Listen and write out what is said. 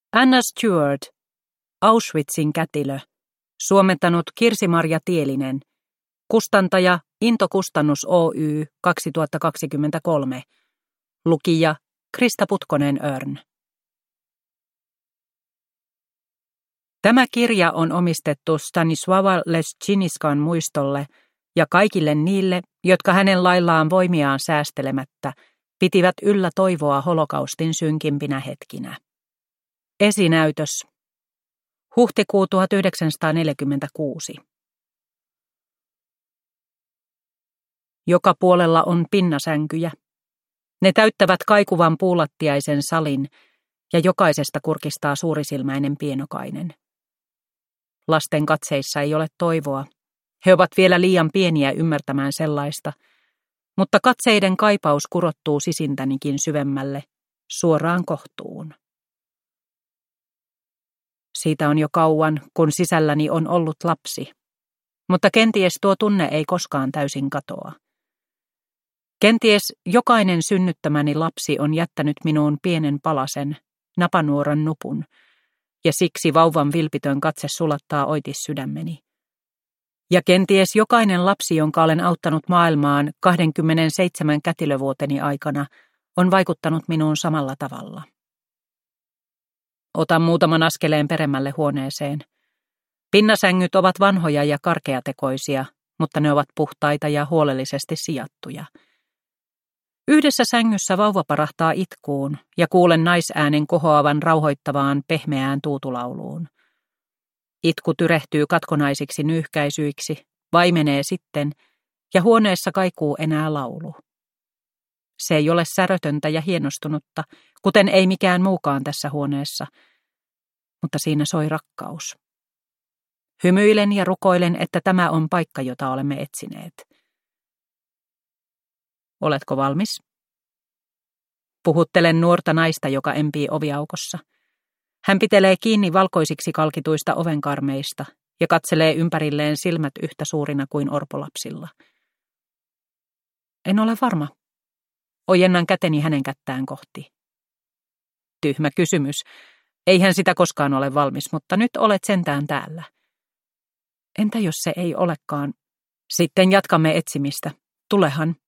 Anna Stewart, Auschwitzin kätilö, suomentanut Kirsi-Marja Tielinen, kustantaja Into Kustannus Oy 2023, lukija Krista Putkonen-Örn. Tämä kirja on omistettu Stanisława Leszczynskan muistolle ja kaikille niille, jotka hänen laillaan voimiaan säästelemättä pitivät yllä toivoa holokaustin synkimpinä hetkinä. Esinäytös. Huhtikuu 1946. Joka puolella on pinnasänkyjä. Ne täyttävät kaikuvan puulattiaisen salin ja jokaisesta kurkistaa suurisilmäinen pienokainen. Lasten katseissa ei ole toivoa. He ovat vielä liian pieniä ymmärtämään sellaista, mutta katseiden kaipaus kurottuu sisintänikin syvemmälle, suoraan kohtuun. Siitä on jo kauan, kun sisälläni on ollut lapsi, mutta kenties tuo tunne ei koskaan täysin katoa. Kenties jokainen synnyttämäni lapsi on jättänyt minuun pienen palasen, napanuoran nupun, ja siksi vauvan vilpitön katse sulattaa oitis sydämeni. Ja kenties jokainen lapsi, jonka olen auttanut maailmaan 27 kätilövuoteni aikana, on vaikuttanut minuun samalla tavalla. Otan muutaman askeleen peremmälle huoneeseen. Pinnasängyt ovat vanhoja ja karkeatekoisia, mutta ne ovat puhtaita ja huolellisesti sijattuja. Yhdessä sängyssä vauva parahtaa itkuun ja kuulen naisäänen kohoavan rauhoittavaan pehmeään tuutulauluun. Itku tyrehtyy katkonaisiksi nyyhkäisyiksi, vaimenee sitten ja huoneessa kaikuu enää laulu. Se ei ole särötöntä ja hienostunutta, kuten ei mikään muukaan tässä huoneessa, mutta siinä soi rakkaus. Hymyilen ja rukoilen, että tämä on paikka, jota olemme etsineet. Oletko valmis? Puhuttelen nuorta naista, joka empii oviaukossa. Hän pitelee kiinni valkoisiksi kalkituista ovenkarmeista ja katselee ympärilleen silmät yhtä suurina kuin orpolapsilla. En ole varma. Ojennan käteni hänen kättään kohti. Tyhmä kysymys. Eihän sitä koskaan ole valmis, mutta nyt olet sentään täällä. Entä jos se ei olekaan? Sitten jatkamme etsimistä. Tulehan.